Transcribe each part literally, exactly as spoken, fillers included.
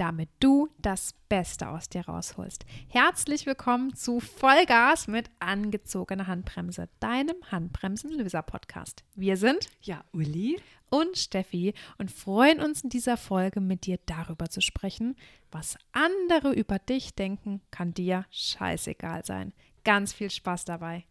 damit du das Beste aus dir rausholst. Herzlich willkommen zu Vollgas mit angezogener Handbremse, deinem Handbremsen-Löser-Podcast. Wir sind ja Uli und Steffi und freuen uns in dieser Folge mit dir darüber zu sprechen, was andere über dich denken, kann dir scheißegal sein. Ganz viel Spaß dabei.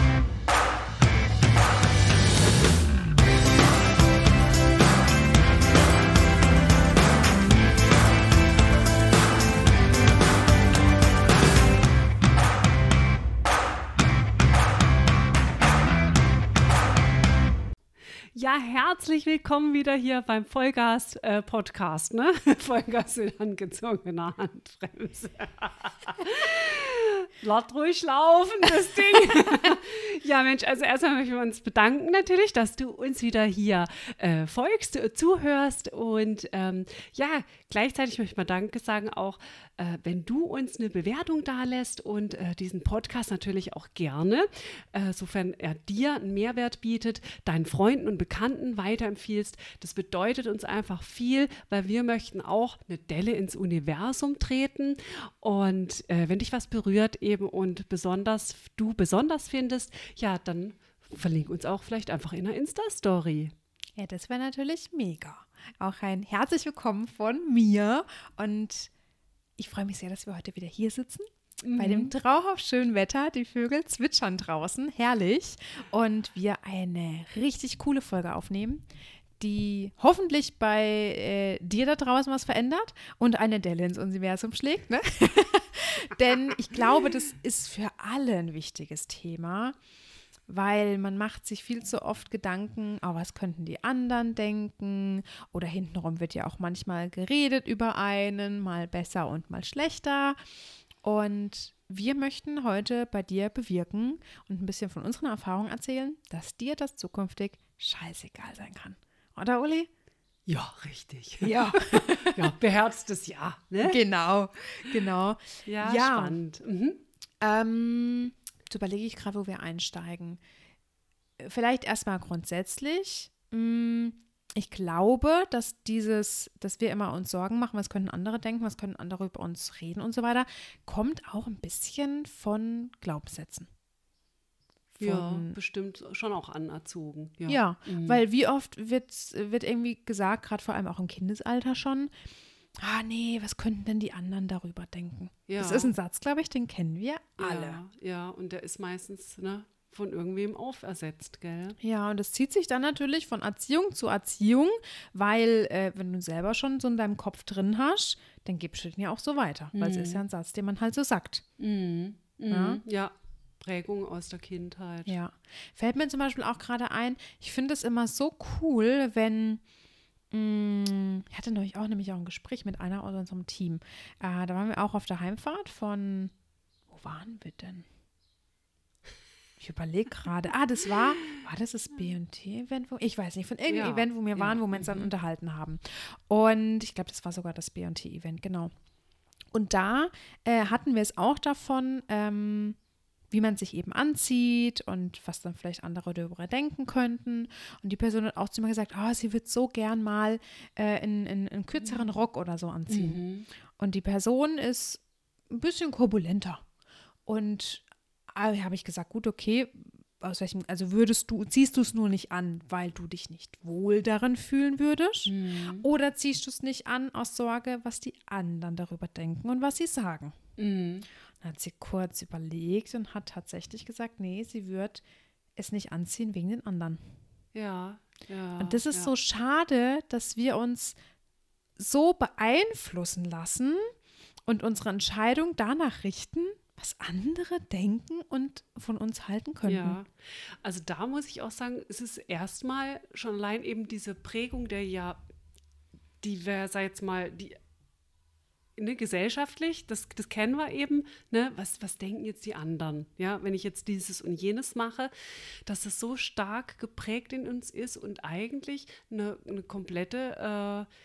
Ja, herzlich willkommen wieder hier beim Vollgas-Podcast, äh, ne? Vollgas in angezogener Handbremse. Lass ruhig laufen, das Ding. Ja, Mensch, also erstmal möchten wir uns bedanken natürlich, dass du uns wieder hier äh, folgst, äh, zuhörst und ähm, ja, gleichzeitig möchte ich mal Danke sagen auch, äh, wenn du uns eine Bewertung dalässt und äh, diesen Podcast natürlich auch gerne, äh, sofern er dir einen Mehrwert bietet, deinen Freunden und Bekannten weiterempfiehlst. Das bedeutet uns einfach viel, weil wir möchten auch eine Delle ins Universum treten und äh, wenn dich was berührt eben und besonders du besonders findest, ja, dann verlink uns auch vielleicht einfach in einer Insta-Story. Ja, das wäre natürlich mega. Auch ein herzlich willkommen von mir und ich freue mich sehr, dass wir heute wieder hier sitzen. Mhm. Bei dem traumhaft schönen Wetter, die Vögel zwitschern draußen, herrlich. Und wir eine richtig coole Folge aufnehmen, die hoffentlich bei äh, dir da draußen was verändert und eine Delle ins Universum schlägt. Ne? Denn ich glaube, das ist für alle ein wichtiges Thema, weil man macht sich viel zu oft Gedanken, oh, was könnten die anderen denken? Oder hintenrum wird ja auch manchmal geredet über einen, mal besser und mal schlechter. Und wir möchten heute bei dir bewirken und ein bisschen von unseren Erfahrungen erzählen, dass dir das zukünftig scheißegal sein kann. Oder, Uli? Ja, richtig. Ja. Ja, beherztes Ja. Ne? Genau, genau. Ja, ja. spannend. Mhm. Ähm, jetzt überlege ich gerade, wo wir einsteigen. Vielleicht erstmal grundsätzlich. Ich glaube, dass dieses, dass wir immer uns Sorgen machen, was könnten andere denken, was können andere über uns reden und so weiter, kommt auch ein bisschen von Glaubenssätzen. Von, ja, bestimmt schon auch anerzogen. Ja, ja mhm. weil wie oft wird, wird irgendwie gesagt, gerade vor allem auch im Kindesalter schon, ah nee, was könnten denn die anderen darüber denken? Ja. Das ist ein Satz, glaube ich, den kennen wir alle. Ja, ja, und der ist meistens, ne, von irgendwem aufersetzt, gell? Ja, und das zieht sich dann natürlich von Erziehung zu Erziehung, weil äh, wenn du selber schon so in deinem Kopf drin hast, dann gibst du den ja auch so weiter, mhm. weil es ist ja ein Satz, den man halt so sagt. Mhm. Mhm. Ja? ja. Prägung aus der Kindheit. Ja, fällt mir zum Beispiel auch gerade ein, ich finde es immer so cool, wenn, mh, ich hatte neulich auch nämlich auch ein Gespräch mit einer aus unserem Team, äh, da waren wir auch auf der Heimfahrt von, wo waren wir denn? Ich überlege gerade, ah, das war, war das das B und T-Event? Ich weiß nicht, von irgendeinem ja, Event, wo wir ja, waren, wo wir uns dann mhm. unterhalten haben. Und ich glaube, das war sogar das B und T-Event, genau. Und da äh, hatten wir es auch davon, ähm, wie man sich eben anzieht und was dann vielleicht andere darüber denken könnten. Und die Person hat auch zu mir gesagt, oh, sie wird so gern mal äh, in, in, in einen kürzeren Rock oder so anziehen. Mhm. Und die Person ist ein bisschen korpulenter. Und ah, habe ich gesagt, gut, okay, aus welchem, also würdest du, ziehst du es nur nicht an, weil du dich nicht wohl darin fühlen würdest? Mhm. Oder ziehst du es nicht an aus Sorge, was die anderen darüber denken und was sie sagen? Mhm. Dann hat sie kurz überlegt und hat tatsächlich gesagt, nee, sie wird es nicht anziehen wegen den anderen. Ja, ja. Und das ist ja. so schade, dass wir uns so beeinflussen lassen und unsere Entscheidung danach richten, was andere denken und von uns halten könnten. Ja, also da muss ich auch sagen, es ist erstmal schon allein eben diese Prägung der ja, die wir, sag jetzt mal, die Ne, gesellschaftlich, das, das kennen wir eben, ne, was, was denken jetzt die anderen, ja, wenn ich jetzt dieses und jenes mache, dass es so stark geprägt in uns ist und eigentlich eine, eine komplette äh,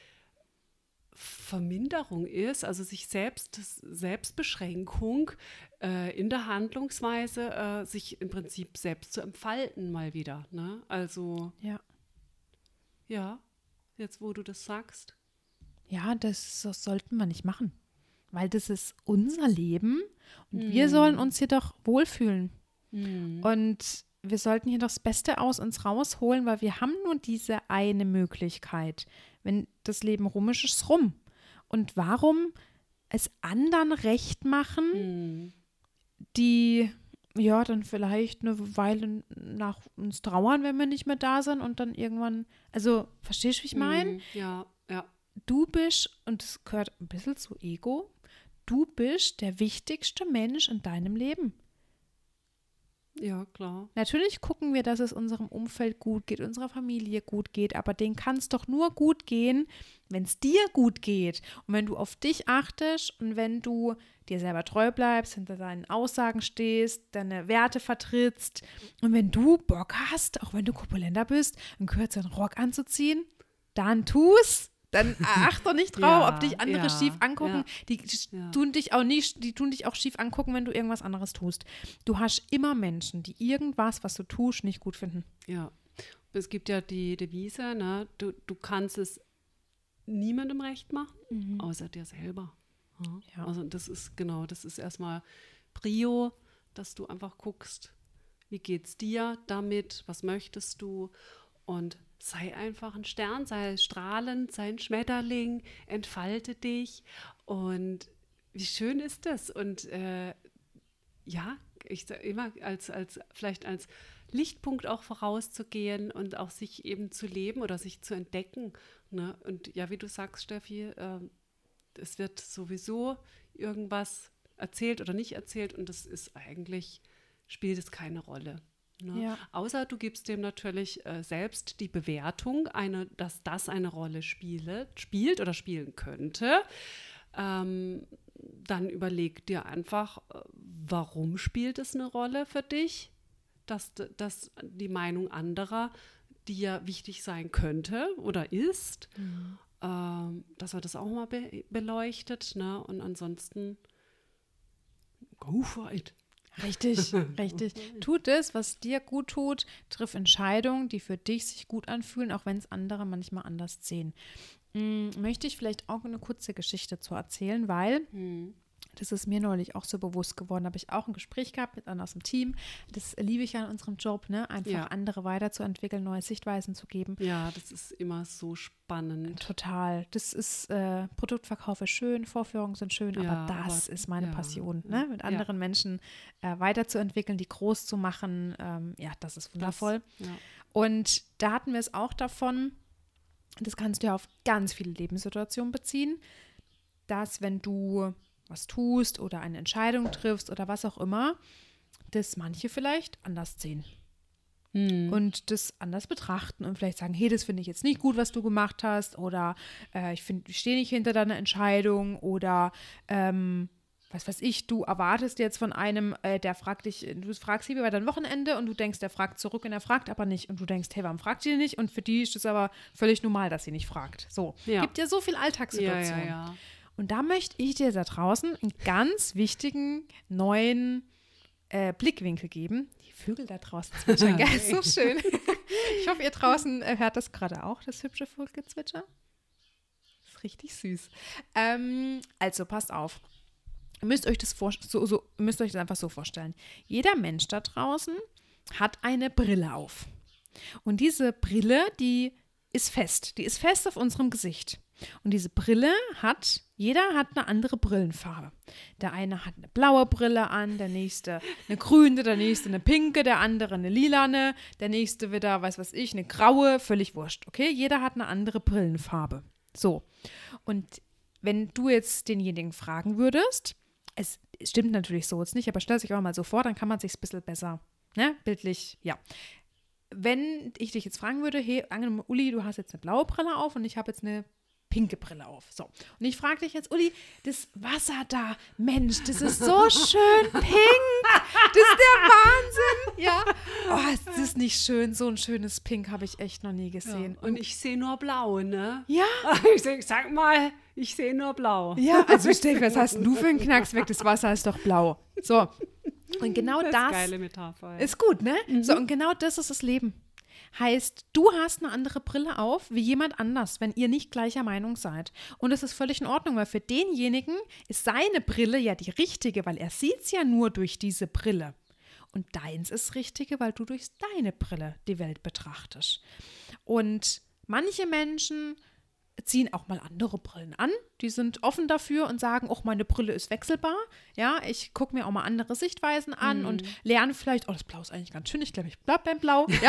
Verminderung ist, also sich selbst, Selbstbeschränkung äh, in der Handlungsweise, äh, sich im Prinzip selbst zu entfalten mal wieder, ne, also ja, ja, jetzt wo du das sagst. ja, das, das sollten wir nicht machen. Weil das ist unser Leben und mm. wir sollen uns hier doch wohlfühlen. Mm. Und wir sollten hier doch das Beste aus uns rausholen, weil wir haben nur diese eine Möglichkeit. Wenn das Leben rum ist, ist es rum. Und warum es anderen recht machen, mm. die ja dann vielleicht eine Weile nach uns trauern, wenn wir nicht mehr da sind und dann irgendwann, also verstehst du, wie ich meine? Mm. Ja, ja. Du bist, und das gehört ein bisschen zu Ego, du bist der wichtigste Mensch in deinem Leben. Ja, klar. Natürlich gucken wir, dass es unserem Umfeld gut geht, unserer Familie gut geht, aber denen kann es doch nur gut gehen, wenn es dir gut geht. Und wenn du auf dich achtest und wenn du dir selber treu bleibst, hinter deinen Aussagen stehst, deine Werte vertrittst und wenn du Bock hast, auch wenn du korpulenter bist, einen kürzeren Rock anzuziehen, dann tu's. Dann acht doch nicht drauf, ja, ob dich andere ja, schief angucken. Ja, die ja. tun dich auch nicht, die tun dich auch schief angucken, wenn du irgendwas anderes tust. Du hast immer Menschen, die irgendwas, was du tust, nicht gut finden. Ja, es gibt ja die Devise, ne? du, du kannst es niemandem recht machen, mhm. außer dir selber. Ja? Ja. Also das ist genau, das ist erstmal Prio, dass du einfach guckst, wie geht's dir damit, was möchtest du und sei einfach ein Stern, sei strahlend, sei ein Schmetterling, entfalte dich und wie schön ist das? Und äh, ja, ich sage immer, als, als, vielleicht als Lichtpunkt auch vorauszugehen und auch sich eben zu leben oder sich zu entdecken. Ne? Und ja, wie du sagst, Steffi, äh, es wird sowieso irgendwas erzählt oder nicht erzählt und das ist eigentlich, spielt es keine Rolle. Ne? Ja. Außer du gibst dem natürlich äh, selbst die Bewertung, eine, dass das eine Rolle spiele, spielt oder spielen könnte. Ähm, dann überleg dir einfach, äh, warum spielt es eine Rolle für dich, dass, dass die Meinung anderer dir wichtig sein könnte oder ist, mhm. ähm, dass man das auch mal be- beleuchtet. Ne? Und ansonsten go for it. Richtig, richtig. Tu das, was dir gut tut, triff Entscheidungen, die für dich sich gut anfühlen, auch wenn es andere manchmal anders sehen. Hm, möchte ich vielleicht auch eine kurze Geschichte zu erzählen, weil hm. das ist mir neulich auch so bewusst geworden, da habe ich auch ein Gespräch gehabt mit einem aus dem Team. Das liebe ich ja in unserem Job, ne? Einfach ja. andere weiterzuentwickeln, neue Sichtweisen zu geben. Ja, das ist immer so spannend. Total. Das ist, äh, Produktverkauf ist schön, Vorführungen sind schön, ja, aber das aber, ist meine ja, Passion, ja, ne? Mit anderen ja. Menschen äh, weiterzuentwickeln, die groß zu machen. Ähm, ja, das ist wundervoll. Das, ja. Und da hatten wir es auch davon, das kannst du ja auf ganz viele Lebenssituationen beziehen, dass wenn du was tust oder eine Entscheidung triffst oder was auch immer, dass manche vielleicht anders sehen hm. und das anders betrachten und vielleicht sagen, hey, das finde ich jetzt nicht gut, was du gemacht hast oder äh, ich finde, ich stehe nicht hinter deiner Entscheidung oder ähm, was weiß ich, du erwartest jetzt von einem, äh, der fragt dich, du fragst, wie war dein Wochenende und du denkst, der fragt zurück und er fragt aber nicht und du denkst, hey, warum fragt ihr nicht? Und für die ist es aber völlig normal, dass sie nicht fragt. So, ja. gibt ja so viel Alltagssituationen. Ja, ja, ja. Und da möchte ich dir da draußen einen ganz wichtigen neuen äh, Blickwinkel geben. Die Vögel da draußen zwitschern, gell? So schön. Ich hoffe, ihr draußen äh, hört das gerade auch, das hübsche Vogelgezwitscher. Das ist richtig süß. Ähm, also, passt auf. Ihr müsst euch das vor, so, so, müsst euch das einfach so vorstellen. Jeder Mensch da draußen hat eine Brille auf. Und diese Brille, die ist fest. Die ist fest auf unserem Gesicht. Und diese Brille hat, jeder hat eine andere Brillenfarbe. Der eine hat eine blaue Brille an, der nächste eine grüne, der nächste eine pinke, der andere eine lilane, der nächste wieder, weiß was ich, eine graue, völlig wurscht, okay? Jeder hat eine andere Brillenfarbe. So. Und wenn du jetzt denjenigen fragen würdest, es stimmt natürlich so jetzt nicht, aber stell sich auch mal so vor, dann kann man sich ein bisschen besser, ne, bildlich, ja. Wenn ich dich jetzt fragen würde, hey, angenommen, Uli, du hast jetzt eine blaue Brille auf und ich habe jetzt eine pinke Brille auf. So. Und ich frage dich jetzt, Uli, das Wasser da, Mensch, das ist so schön pink. Das ist der Wahnsinn. Ja. Oh, ist das nicht schön? So ein schönes Pink habe ich echt noch nie gesehen. Ja, und, und ich sehe nur blau, ne? Ja. Ich sag, sag mal, ich sehe nur blau. Ja, also Steffi, was hast denn du für einen Knacks weg? Das Wasser ist doch blau. So. Und genau das, das ist geile Metapher, ja. ist gut, ne? Mhm. So, und genau das ist das Leben. Heißt, du hast eine andere Brille auf wie jemand anders, wenn ihr nicht gleicher Meinung seid. Und es ist völlig in Ordnung, weil für denjenigen ist seine Brille ja die richtige, weil er sieht es ja nur durch diese Brille. Und deins ist richtige, weil du durch deine Brille die Welt betrachtest. Und manche Menschen ziehen auch mal andere Brillen an. Die sind offen dafür und sagen, auch meine Brille ist wechselbar. Ja, ich gucke mir auch mal andere Sichtweisen an Mhm. und lerne vielleicht, oh, das Blau ist eigentlich ganz schön, ich glaube, ich bleibe beim Blau. Ja.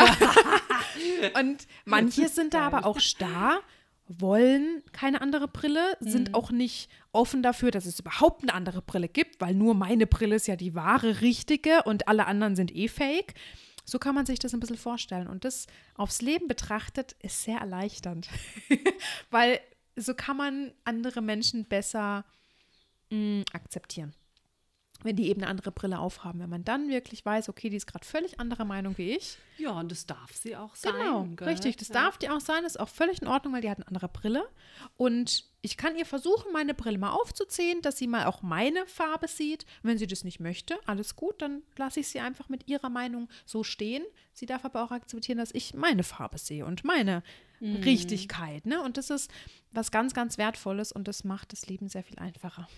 Und manche sind da aber auch starr, wollen keine andere Brille, sind Mhm. auch nicht offen dafür, dass es überhaupt eine andere Brille gibt, weil nur meine Brille ist ja die wahre, richtige und alle anderen sind eh fake. So kann man sich das ein bisschen vorstellen. Und das aufs Leben betrachtet ist sehr erleichternd. Weil so kann man andere Menschen besser mh, akzeptieren. Wenn die eben eine andere Brille aufhaben. Wenn man dann wirklich weiß, okay, die ist gerade völlig anderer Meinung wie ich. Ja, und das darf sie auch sein. Genau, gell? richtig. Das Ja. darf die auch sein. Das ist auch völlig in Ordnung, weil die hat eine andere Brille. Und ich kann ihr versuchen, meine Brille mal aufzuziehen, dass sie mal auch meine Farbe sieht. Wenn sie das nicht möchte, alles gut, dann lasse ich sie einfach mit ihrer Meinung so stehen. Sie darf aber auch akzeptieren, dass ich meine Farbe sehe und meine Mhm. Richtigkeit. Ne? Und das ist was ganz, ganz Wertvolles und das macht das Leben sehr viel einfacher.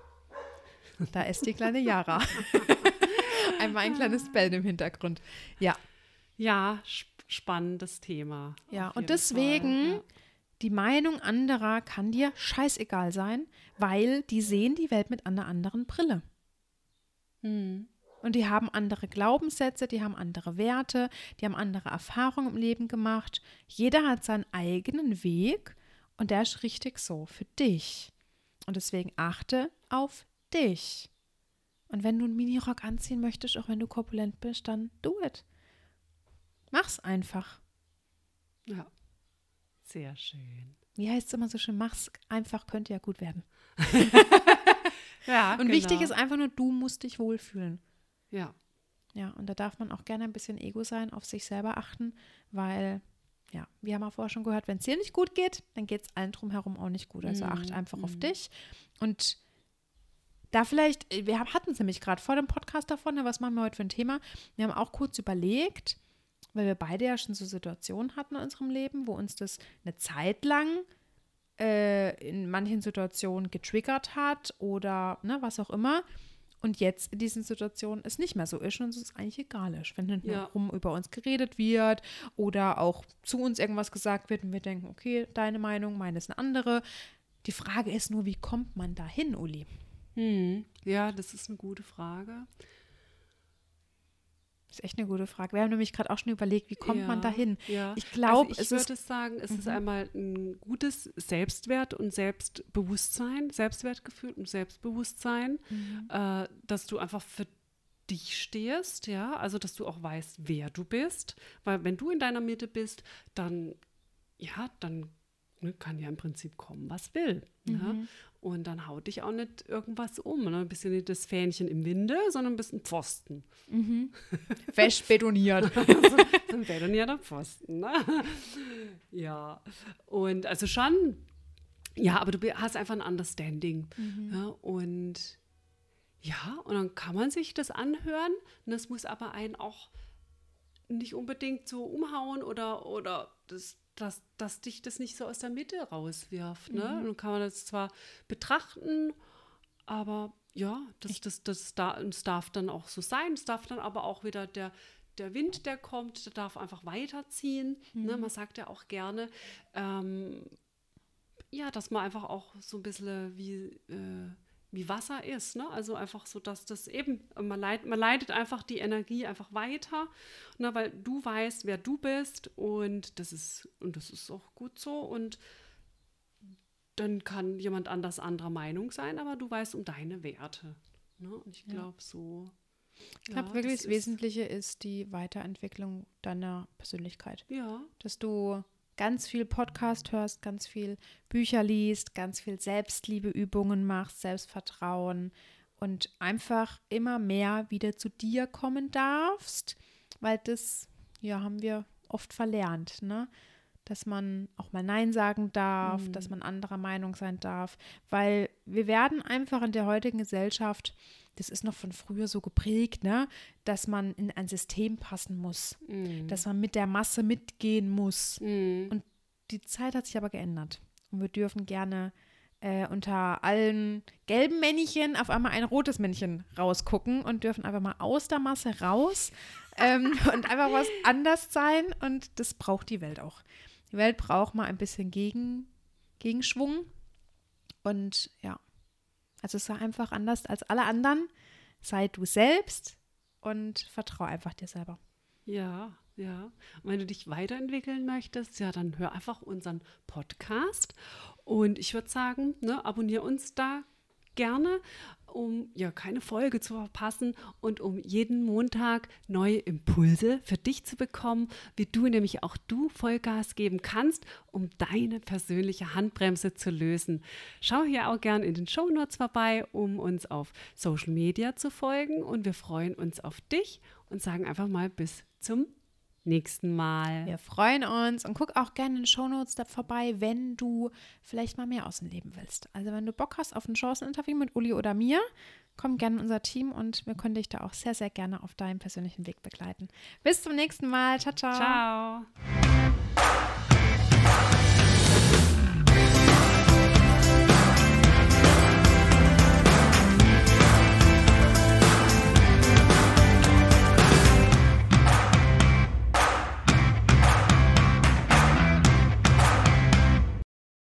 Da ist die kleine Yara. Einmal ein kleines Bellen im Hintergrund. Ja, Ja, sp spannendes Thema. ja. auf Und jeden deswegen, Fall, die Meinung anderer kann dir scheißegal sein, weil die sehen die Welt mit einer anderen Brille. ja. Mhm. Und die haben andere Glaubenssätze, die haben andere Werte, die haben andere Erfahrungen im Leben gemacht. Jeder hat seinen eigenen Weg und der ist richtig so für dich. Und deswegen achte auf dich. Und wenn du einen Minirock anziehen möchtest, auch wenn du korpulent bist, dann do it. Mach's einfach. Ja, sehr schön. Wie heißt es immer so schön? Mach's einfach, könnte ja gut werden. Ja, Und genau. wichtig ist einfach nur, du musst dich wohlfühlen. Ja, Ja, und da darf man auch gerne ein bisschen Ego sein, auf sich selber achten, weil, ja, wir haben auch vorher schon gehört, wenn es dir nicht gut geht, dann geht es allen drumherum auch nicht gut. Also Mhm, achte einfach auf mhm. dich. Und da vielleicht, wir hatten es nämlich gerade vor dem Podcast davon, was machen wir heute für ein Thema? Wir haben auch kurz überlegt, weil wir beide ja schon so Situationen hatten in unserem Leben, wo uns das eine Zeit lang äh, in manchen Situationen getriggert hat oder ne, was auch immer. Und jetzt in diesen Situationen es nicht mehr so ist und es eigentlich egal ist, wenn hinten Ja. rum über uns geredet wird oder auch zu uns irgendwas gesagt wird und wir denken, okay, deine Meinung, meine ist eine andere. Die Frage ist nur, wie kommt man da hin, Uli? Mhm. Ja, das ist eine gute Frage. Das ist echt eine gute Frage. Wir haben nämlich gerade auch schon überlegt, wie kommt ja, man da hin? Ja. Ich glaube, also ich es ist würde sagen, es ist Mhm. einmal ein gutes Selbstwert und Selbstbewusstsein, Selbstwertgefühl und Selbstbewusstsein, Mhm. äh, dass du einfach für dich stehst, ja, also dass du auch weißt, wer du bist, weil wenn du in deiner Mitte bist, dann, ja, dann ne, kann ja im Prinzip kommen, was will. Ja? Mhm. Und dann haut dich auch nicht irgendwas um, ne? Ein bisschen nicht das Fähnchen im Winde, sondern ein bisschen Pfosten. Mhm. Fest betoniert. So ein betonierter Pfosten, ne? Ja, und also schon, ja, aber du be- hast einfach ein Understanding. Mhm. Ja, und ja, und dann kann man sich das anhören. Und das muss aber einen auch nicht unbedingt so umhauen oder, oder das, dass, dass dich das nicht so aus der Mitte rauswirft. Ne? Mhm. Und dann kann man das zwar betrachten, aber ja, das, das, das, da, das darf dann auch so sein. Es darf dann aber auch wieder der, der Wind, der kommt, der darf einfach weiterziehen. Mhm. Ne? Man sagt ja auch gerne, ähm, ja, dass man einfach auch so ein bisschen wie, äh, wie Wasser ist. Ne? Also einfach so, dass das eben, man, leit, man leitet einfach die Energie einfach weiter, ne? Weil du weißt, wer du bist und das ist, und das ist auch gut so. Und dann kann jemand anders anderer Meinung sein, aber du weißt um deine Werte. Ne? Und ich Ja. glaube so. Ich glaube ja, wirklich, das das ist- Wesentliche ist die Weiterentwicklung deiner Persönlichkeit. Ja, Dass du ganz viel Podcast hörst, ganz viel Bücher liest, ganz viel Selbstliebeübungen machst, Selbstvertrauen und einfach immer mehr wieder zu dir kommen darfst, weil das, ja, haben wir oft verlernt, ne? dass man auch mal Nein sagen darf, Mhm. dass man anderer Meinung sein darf, weil wir werden einfach in der heutigen Gesellschaft, das ist noch von früher so geprägt, ne, dass man in ein System passen muss, Mhm. dass man mit der Masse mitgehen muss. Mhm. Und die Zeit hat sich aber geändert. Und wir dürfen gerne äh, unter allen gelben Männchen auf einmal ein rotes Männchen rausgucken und dürfen einfach mal aus der Masse raus ähm, und einfach was anders sein. Und das braucht die Welt auch. Die Welt braucht mal ein bisschen Gegen, Gegenschwung. Und ja, also sei einfach anders als alle anderen. Sei du selbst und vertraue einfach dir selber. Ja, ja. Und wenn du dich weiterentwickeln möchtest, ja, dann hör einfach unseren Podcast. Und ich würde sagen, ne, abonniere uns da gerne, um ja keine Folge zu verpassen und um jeden Montag neue Impulse für dich zu bekommen, wie du nämlich auch du Vollgas geben kannst, um deine persönliche Handbremse zu lösen. Schau hier auch gern in den Shownotes vorbei, um uns auf Social Media zu folgen, und wir freuen uns auf dich und sagen einfach mal bis zum nächsten Mal. Wir freuen uns und guck auch gerne in den Shownotes da vorbei, wenn du vielleicht mal mehr aus dem Leben willst. Also wenn du Bock hast auf ein Chanceninterview mit Uli oder mir, komm gerne in unser Team und wir können dich da auch sehr, sehr gerne auf deinem persönlichen Weg begleiten. Bis zum nächsten Mal. Ciao, ciao. Ciao.